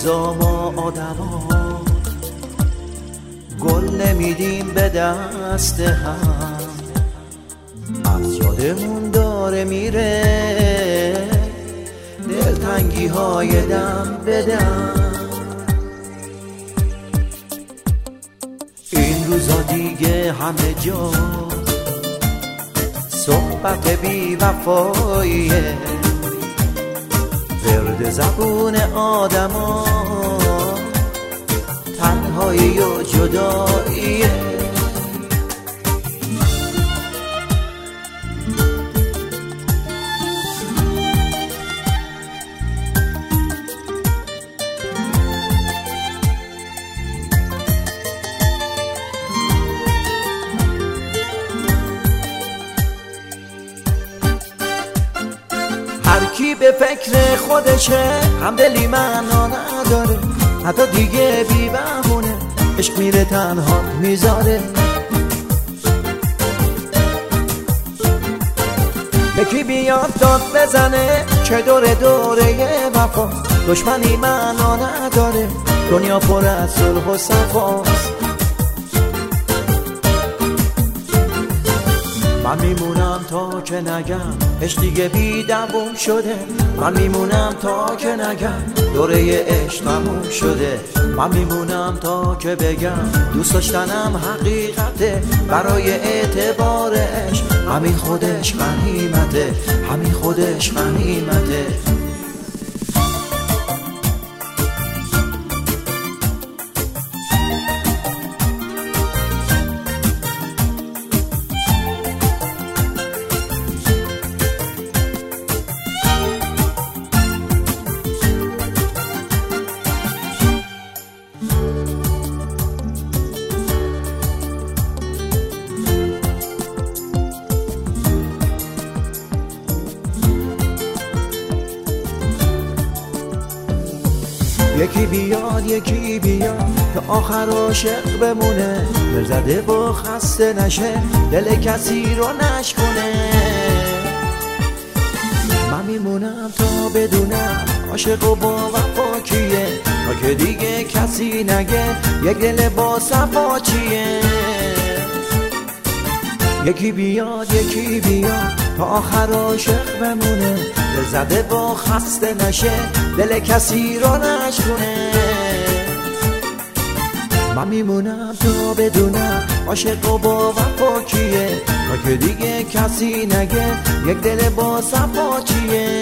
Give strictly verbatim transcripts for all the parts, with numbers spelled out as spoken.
روزا ما آدما گل نمیدیم به دست هم، از یادمون داره میره دلتنگی های دم به دم. این روزا دیگه همه جا صحبت بی وفاییه، ورد زبون آدما تنهایی و جداییه. هر کی به فکر خودشه همدلی معنا نداره، حتی دیگه بی بهونه عشق میره تنها میذاره. یکی بیاد داد بزنه چه دوره دوره وفا، دشمنی معنا نداره دنیا پر از صلح و صفاست. من میمونم تا که نگم عشق دیگه بی دوام شده، من میمونم تا که نگم دوره عشق تموم شده، من میمونم تا که بگم دوست داشتنم حقیقته، برای اعتبار عشق همین خودش غنیمته، همین خودش غنیمته. یکی بیاد یکی بیاد تا آخر عاشق بمونه، دل زده و خسته نشه دل کسی رو نشکنه. من میمونم تا بدونم عاشق و با وفا کیه، تا که دیگه کسی نگه یک دل با صفا چیه. یکی بیاد یکی بیاد تا آخر عاشق بمونه، دل زده با خسته نشه دل کسی رو نشکنه. من میمونم تا بدونم عاشق و با وفا کیه، تا که دیگه کسی نگه یک دل با صفا چیه.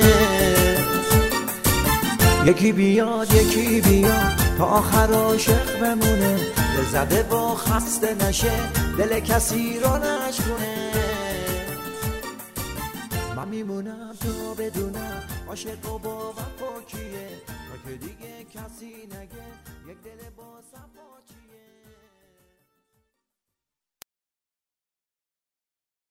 یکی بیاد یکی بیاد تا آخر عاشق بمونه، دل زده با خسته نشه دل کسی رو نشکنه. من میمونم تا بدونم عاشق و با